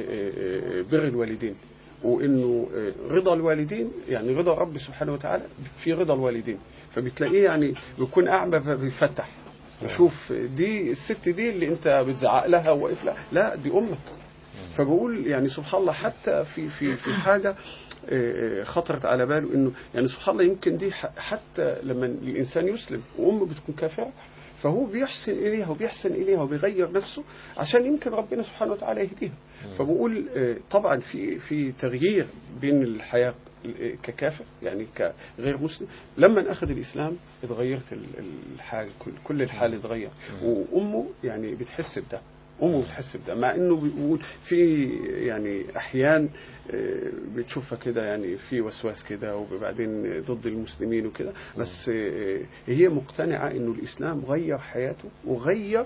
بر الوالدين، وإنه رضا الوالدين يعني رضا رب سبحانه وتعالى في رضا الوالدين. فبتلاقيه يعني بيكون أعمى فبيفتح يشوف دي الست دي اللي أنت بتزعق لها وواقف لها، لا دي أمك. فبقول يعني سبحان الله حتى في حاجة خطرت على باله إنه يعني سبحان الله يمكن دي حتى لما الإنسان يسلم وأمه بتكون كافرة فهو بيحسن إليها وبيغير نفسه عشان يمكن ربنا سبحانه وتعالى يهديها. فبقول طبعا في تغيير بين الحياة ككافر يعني كغير مسلم. لما أخذ الإسلام اتغيرت الحال، كل الحال اتغير، وأمه يعني بتحس بده، مع انه بيقول في يعني احيان بتشوفها كده يعني في وسواس كده وبعدين ضد المسلمين وكده، بس هي مقتنعة انه الاسلام غير حياته وغير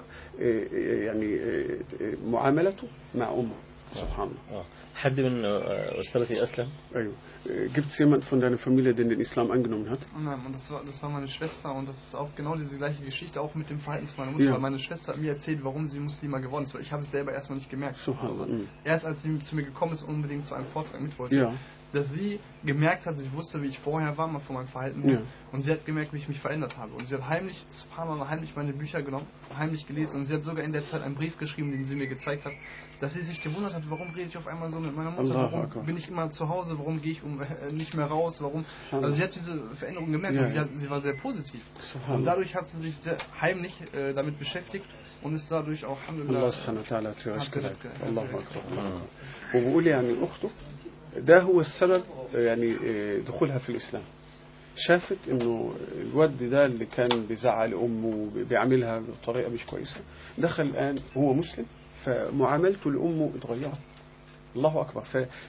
يعني معاملته مع امه. سبحان الله. حد من أسرتي أسلم؟ أيوه. Gibt es jemanden von deiner Familie, den den Islam angenommen hat? Nein, und das war meine Schwester, und das ist auch genau diese gleiche Geschichte, auch mit dem Verhalten meiner Mutter. Ja. Weil meine Schwester hat mir erzählt, warum sie Muslima geworden ist. Ich habe es selber erstmal nicht gemerkt. Erst als sie zu mir gekommen ist und unbedingt zu einem Vortrag mit wollte. Ja. Dass sie gemerkt hat, sie wusste, wie ich vorher war, mal von meinem Verhalten her. Ja. Und sie hat gemerkt, wie ich mich verändert habe. Und sie hat heimlich, subhanallah, meine Bücher genommen, heimlich gelesen. Und sie hat sogar in der Zeit einen Brief geschrieben, den sie mir gezeigt hat, dass sie sich gewundert hat, warum rede ich auf einmal so mit meiner Mutter, warum bin ich immer zu Hause, warum gehe ich nicht mehr raus, warum. Also sie hat diese Veränderung gemerkt, ja, und sie war sehr positiv. Und dadurch hat sie sich sehr heimlich damit beschäftigt und ist dadurch auch Allah subhanahu wa ta'ala Allahu akbar. وبقول يعني أخته ده هو السبب يعني دخولها في الإسلام. شافت إنه الواد ده اللي كان بيزعل أمه بيعملها بطريقة مش كويسة، دخل الآن هو مسلم فمعاملته لأمه اتغيرت. الله أكبر.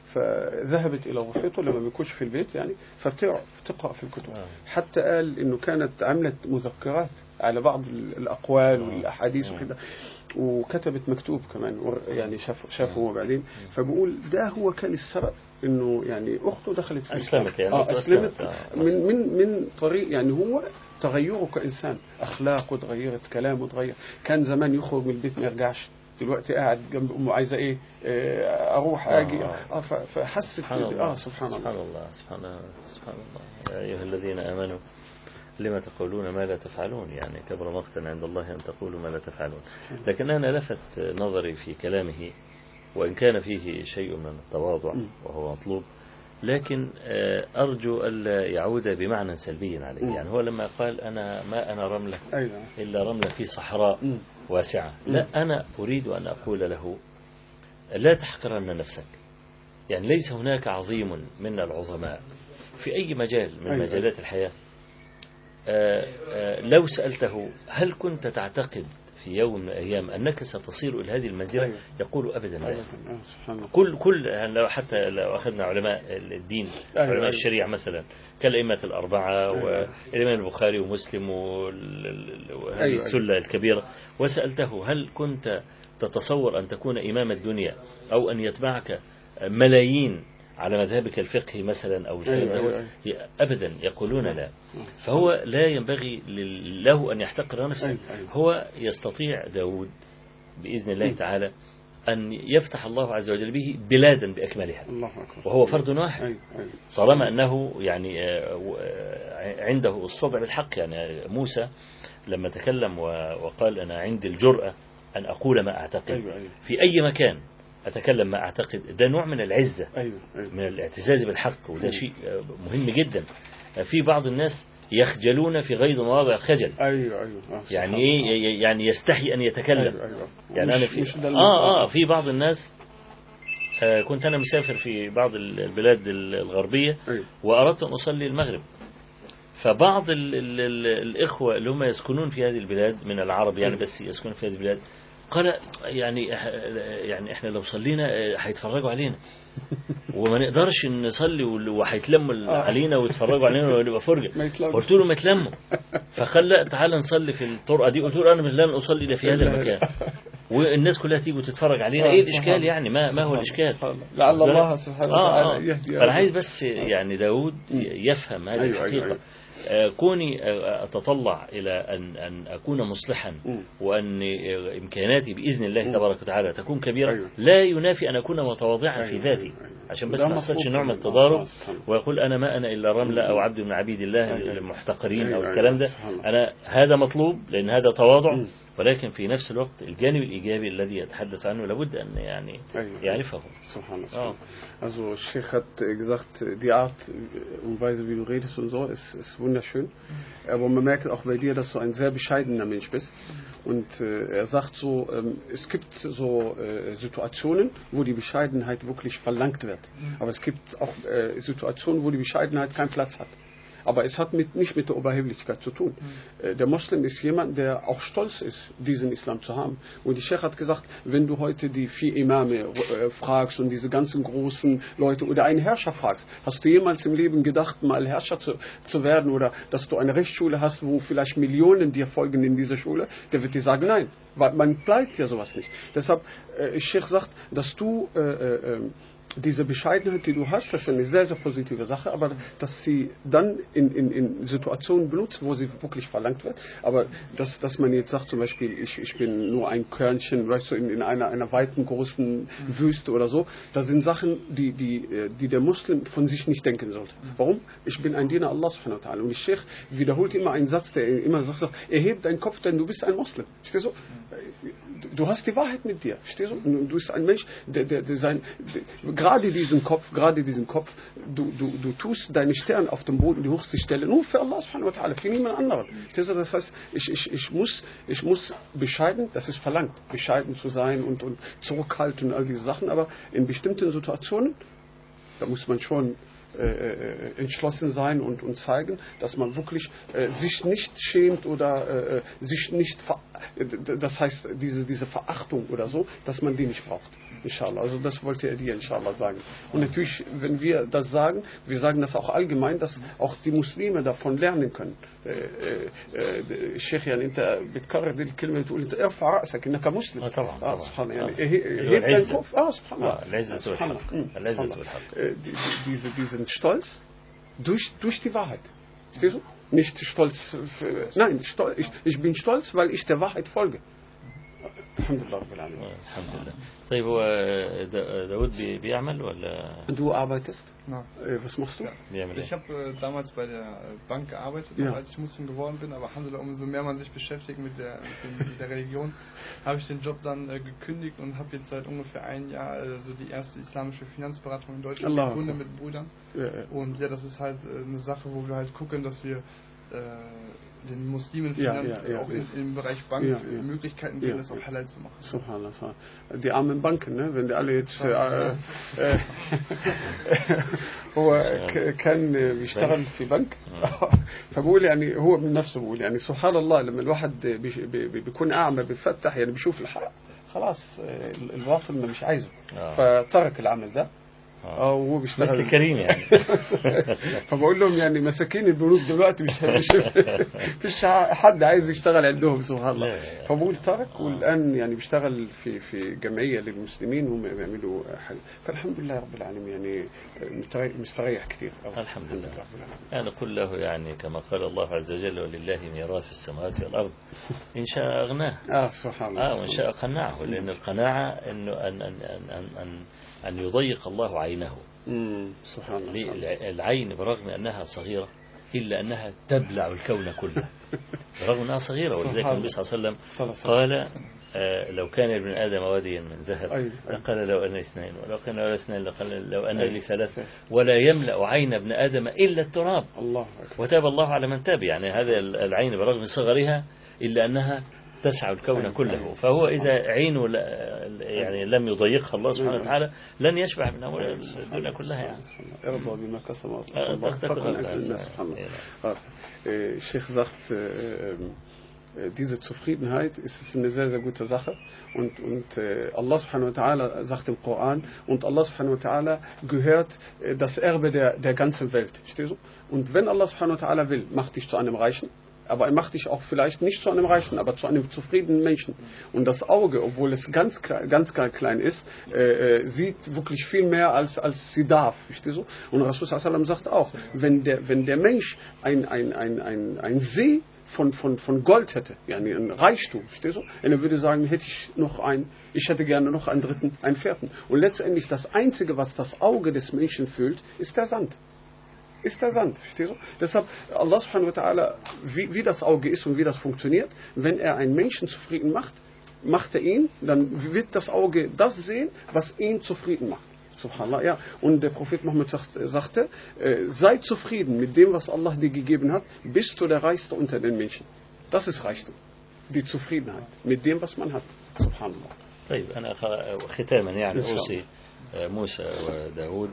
فذهبت إلى غرفته لما بيكونش في البيت يعني، فبتقرأ في الكتب. حتى قال إنه كانت عملت مذكرات على بعض الأقوال والأحاديث وكده، وكتبت مكتوب كمان يعني شافه وبعدين. فبقول ده هو كان السبب إنه يعني أخته دخلت في أسلمت يعني أسلمت من طريق يعني هو تغيره كإنسان، أخلاقه تغيرت، كلامه تغير. كان زمان يخرج من البيت ما يرجعش، دلوقتي قاعد جنب أمه عايزة إيه أروح أجي فحست سبحان الله. سبحان الله. سبحان الله. يا أيها الذين آمنوا لما تقولون ما لا تفعلون، يعني كبر مقتا عند الله أن تقولوا ما لا تفعلون. لكن أنا لفت نظري في كلامه، وإن كان فيه شيء من التواضع وهو مطلوب، لكن أرجو ألا يعود بمعنى سلبي عليه. يعني هو لما قال ما أنا رملة إلا رملة في صحراء واسعة، لا، أنا أريد أن أقول له لا تحقرن نفسك. يعني ليس هناك عظيم من العظماء في أي مجال من مجالات الحياة لو سألته هل كنت تعتقد في يوم من الأيام أنك ستصير إلى هذه المنزلة يقول أبدا لا. كل لو حتى لو أخذنا علماء الدين علماء الشريعة مثلا كالأئمة الأربعة والإمام البخاري ومسلم وهذه السلة الكبيرة وسألته هل كنت تتصور أن تكون إمام الدنيا أو أن يتبعك ملايين على مذهبك الفقهي مثلا أو أبدا يقولون لا. فهو لا ينبغي له أن يحتقر نفسه. هو يستطيع داود بإذن الله تعالى أن يفتح الله عز وجل به بلادا بأكملها وهو فرد واحد طالما أنه يعني عنده الصدع بالحق. يعني موسى لما تكلم وقال أنا عندي الجرأة أن أقول ما أعتقد في أي مكان أتكلم ما أعتقد ده نوع من العزة من الاعتزاز بالحق وده شيء مهم جدا. في بعض الناس يخجلون في غير مواضع الخجل. يعني إيه يعني يستحي أن يتكلم. يعني أنا في بعض الناس كنت أنا مسافر في بعض البلاد الغربية وأردت أن أصلي المغرب فبعض الإخوة اللي هم يسكنون في هذه البلاد من العرب يعني بس يسكنون في هذه البلاد قال يعني احنا لو صلينا هيتفرجوا علينا وما نقدرش نصلي وهيتلموا علينا ويتفرجوا علينا ونبقى فرجة. قلت له ما يتلموا فقال لا تعالى نصلي في الطرقة دي. قلت له انا لن اصلي الا في هذا المكان والناس كلها تيجي وتتفرج علينا. ايه الاشكال يعني ما هو الاشكال لعل الله سبحانه وتعالى يهدي. انا عايز بس يعني داود يفهم هذه الحقيقة. كوني أتطلع إلى أن أكون مصلحا وأن إمكاناتي بإذن الله تبارك وتعالى تكون كبيرة لا ينافي أن أكون متواضعا في ذاتي عشان بس ما يحصلش نوع من التضارب ويقول أنا ما أنا إلا رملة أو عبد من عبيد الله المحتقرين أو الكلام ده. أنا هذا مطلوب لأن هذا تواضع ولكن في نفس الوقت الجانب الإيجابي الذي يتحدث عنه لابد أن يعني يعرفه. سبحان الله. Also Sheikh hat gesagt, die Art und Weise, wie du redest und so, ist wunderschön. Aber man merkt auch bei dir, dass du ein sehr bescheidener Mensch bist. Und er sagt so, es gibt so Situationen, wo die Bescheidenheit wirklich verlangt wird. Aber es gibt auch Situationen, wo die Bescheidenheit keinen Platz hat. Aber es hat nicht mit der Oberheblichkeit zu tun. Der Muslim ist jemand, der auch stolz ist, diesen Islam zu haben. Und die Sheikh hat gesagt, wenn du heute die 4 Imame fragst und diese ganzen großen Leute oder einen Herrscher fragst, hast du jemals im Leben gedacht, mal Herrscher zu werden oder dass du eine Rechtsschule hast, wo vielleicht Millionen dir folgen in dieser Schule? Der wird dir sagen, nein, weil man bleibt ja sowas nicht. Deshalb, Sheikh sagt, dass du diese Bescheidenheit, die du hast, das ist eine sehr, sehr positive Sache, aber dass sie dann in Situationen benutzt, wo sie wirklich verlangt wird, aber dass man jetzt sagt, zum Beispiel, ich bin nur ein Körnchen, weißt du, in einer weiten, großen Wüste oder so, das sind Sachen, die der Muslim von sich nicht denken sollte. Warum? Ich bin ein Diener Allah subhanahu wa ta'ala. Und die Sheikh wiederholt immer einen Satz, der immer sagt, erhebe deinen Kopf, denn du bist ein Muslim. Verstehst du? Du hast die Wahrheit mit dir. Verstehst du? Du bist ein Mensch, der gerade diesen Kopf, du tust deine Stirn auf dem Boden, die höchste Stelle, nur für Allah subhanahu wa ta'ala, für niemand anderen. Das heißt, ich muss bescheiden, das ist verlangt, bescheiden zu sein und zurückhalten und all diese Sachen, aber in bestimmten Situationen, da muss man schon entschlossen sein und zeigen, dass man wirklich sich nicht schämt oder sich nicht, das heißt diese Verachtung oder so, dass man die nicht braucht. Inshallah. Also das wollte er dir inshallah sagen. Und natürlich, wenn wir das sagen, wir sagen das auch allgemein, dass auch die Muslime davon lernen können. الشيخ يعني انت بتكرر دي الكلمه تقول انت ارفع راسك انك مسلم. طبعا سبحان الله يعني العزه. سبحان الله. العزه والحق. Diesen Stolz durch die Wahrheit. Verstehst du? Nicht stolz nein, ich bin stolz, weil ich der Wahrheit folge. الحمد لله رب العالمين. الحمد لله. طيب هو داود بيعمل ولا؟ Du arbeitest? Na. Was machst du? Ja. Ich habe damals bei der Bank gearbeitet, als ich Muslim geworden bin, aber Alhamdulillah, umso mehr man sich beschäftigt mit der Religion, habe ich den Job dann gekündigt und habe jetzt seit ungefähr 1 Jahr so die erste islamische Finanzberatung in Deutschland gegründet mit Brüdern. Und ja, das ist halt eine Sache, wo wir halt gucken, dass wir den Muslimen auch im Bereich Bank Möglichkeiten geben, das auch halal zu machen. Subhanallah. Die armen Banken, ne? Wenn die alle jetzt هو كان بيشتغل في بنك فبقول يعني هو من نفسه بيقول يعني سبحان الله لما الواحد بيكون أعمى بيفتح يعني بيشوف الحق خلاص الباطل ما مش عايزه فترك العمل ده هو بيشتغل مثل كريم يعني. فبقول لهم يعني مساكين البنوك دلوقتي مش حد عايز يشتغل عندهم سبحان الله. فبقول ترك والآن يعني بيشتغل في جمعية للمسلمين وهم بيعملوا حاجة. فالحمد لله رب العالمين يعني مستريح كتير. الحمد لله. يعني قل له يعني كما قال الله عز وجل ولله ميراث السماوات والأرض إن شاء أغناه. سبحان الله. وإن شاء قنعه لأن القناعة إنه أن يضيق الله عينه. سبحان الله. العين برغم أنها صغيرة إلا أنها تبلع الكون كله برغم أنها صغيرة. ولذلك النبي صلى الله عليه وسلم قال لو كان ابن آدم واديا من ذهب لقال لو أن اثنين ولو كان ولا اثنين لقال لو أن لي ثلاثة ولا يملأ عين ابن آدم إلا التراب وتاب الله على من تاب. يعني هذا العين برغم صغرها إلا أنها تسع الكون كله. فهو إذا عينه يعني لم يضيقها الله سبحانه وتعالى لن يشبع من أمور الدنيا كلها. يعني ارضى بما قسم الله. Sheikh sagt, diese Zufriedenheit ist eine sehr, sehr gute Sache und Allah subhanahu wa ta'ala sagt im Koran und Allah subhanahu wa ta'ala gehört das Erbe der ganzen Welt. Verstehst du? Und wenn Allah subhanahu wa ta'ala will, macht dich zu einem Reichen. Aber er macht dich auch vielleicht nicht zu einem Reichen, aber zu einem zufriedenen Menschen. Und das Auge, obwohl es ganz klein ist, sieht wirklich viel mehr als sie darf. Verstehst du? Und Rasul sallallahu alaihi wasallam sagt auch, wenn der Mensch ein See von Gold hätte, yani ein Reichtum, verstehst du? Und er würde sagen, ich hätte gerne noch einen dritten, einen vierten. Und letztendlich das Einzige, was das Auge des Menschen füllt, ist der Sand. Verstehst du? Deshalb, Allah subhanahu wa ta'ala, wie das Auge ist und wie das funktioniert, wenn er einen Menschen zufrieden macht er ihn, dann wird das Auge das sehen, was ihn zufrieden macht. Subhanallah, ja. Und der Prophet Muhammad sagte, sei zufrieden mit dem, was Allah dir gegeben hat, bist du der Reichste unter den Menschen. Das ist Reichtum. Die Zufriedenheit mit dem, was man hat. Subhanallah. طيب أنا ختاما يعني أوصي موسى وداود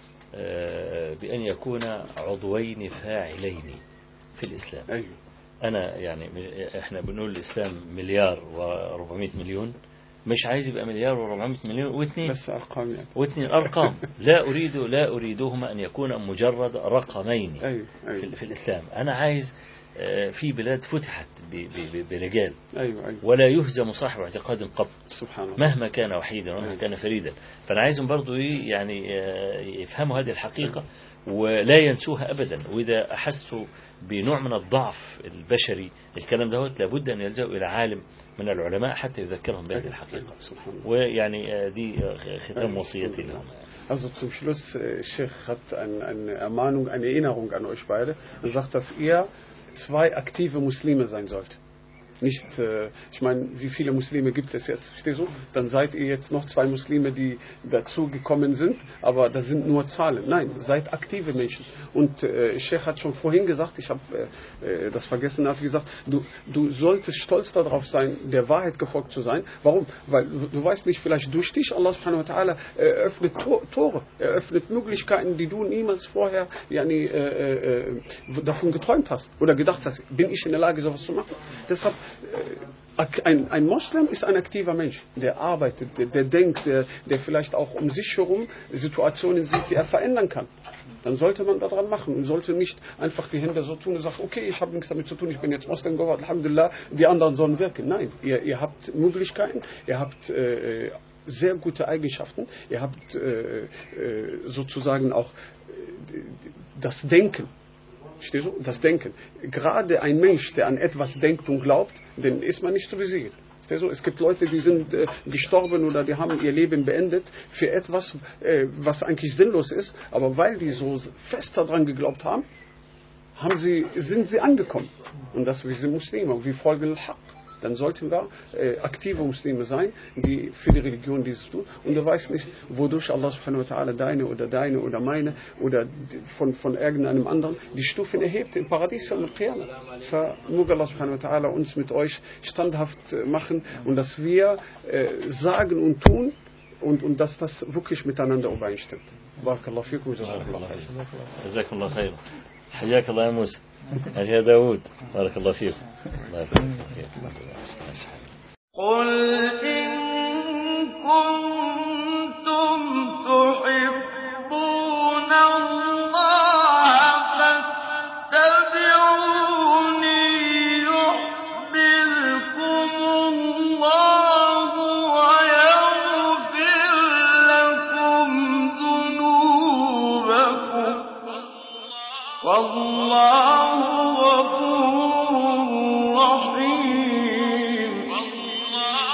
بأن يكون عضوين فاعلين في الإسلام. أيوه. أنا يعني إحنا بنقول الإسلام 1,400 مليون مش عايز يبقى 1,400 مليون واثنين بس أرقام يعني. واثنين أرقام لا أريدهما أن يكون مجرد رقمين. أيوه. في الإسلام. أنا عايز في بلاد فتحت برجال. أيوه. ولا يهزم صاحب اعتقاد قط سبحان الله مهما كان وحيدا ومهما كان فريدا. فأنا عايزهم برضو يعني يفهموا هذه الحقيقة ولا ينسوها أبدا. وإذا أحسوا بنوع من الضعف البشري الكلام دوت لابد أن يلجأوا إلى عالم من العلماء حتى يذكرهم بهذه الحقيقة. ويعني دي ختام وصيتي لهم. Also zum Schluss, Sheikh hat eine Ermahnung, eine Erinnerung an euch beide und sagt, dass ihr 2 aktive Muslime sein sollt. Nicht, ich meine, wie viele Muslime gibt es jetzt? Verstehst du? Dann seid ihr jetzt noch 2 Muslime, die dazu gekommen sind, aber das sind nur Zahlen. Nein, seid aktive Menschen. Und Sheikh hat schon vorhin gesagt, ich habe das vergessen, hat gesagt, du solltest stolz darauf sein, der Wahrheit gefolgt zu sein. Warum? Weil du weißt nicht, vielleicht durch dich, Allah subhanahu wa ta'ala eröffnet Tore, eröffnet Möglichkeiten, die du niemals vorher davon geträumt hast oder gedacht hast, bin ich in der Lage, sowas zu machen? Deshalb ein Moslem ist ein aktiver Mensch, der arbeitet, der denkt, der vielleicht auch um sich herum Situationen sieht, die er verändern kann. Dann sollte man daran machen und sollte nicht einfach die Hände so tun und sagen, okay, ich habe nichts damit zu tun, ich bin jetzt Moslem geworden, Alhamdulillah, die anderen sollen wirken. Nein, ihr habt Möglichkeiten, ihr habt sehr gute Eigenschaften, ihr habt sozusagen auch das Denken. Verstehst du? Das Denken. Gerade ein Mensch, der an etwas denkt und glaubt, den ist man nicht zu besiegen. Verstehst du? Es gibt Leute, die sind gestorben oder die haben ihr Leben beendet für etwas, was eigentlich sinnlos ist, aber weil die so fest daran geglaubt haben, sind sie angekommen. Und das wir sind Muslime und wir folgen Al-Haq. dann sollten wir aktive Muslime sein, die für die Religion dieses tun. Und du weißt nicht, wodurch Allah subhanahu wa ta'ala deine oder meine oder von irgendeinem anderen die Stufen erhebt im Paradies und im Qiyamah. Möge Allah subhanahu wa ta'ala uns mit euch standhaft machen und dass wir sagen und tun und dass das wirklich miteinander übereinstimmt. Barakallahu fikum, jazakallahu khair. Jazakallahu khair. حياك الله يا موسى. يا داود بارك الله فيك. الله يبارك فيك. قل إن كنتم تحبون الله فاتبعوني يحببكم الله ويغفر لكم ذنوبكم والله غفور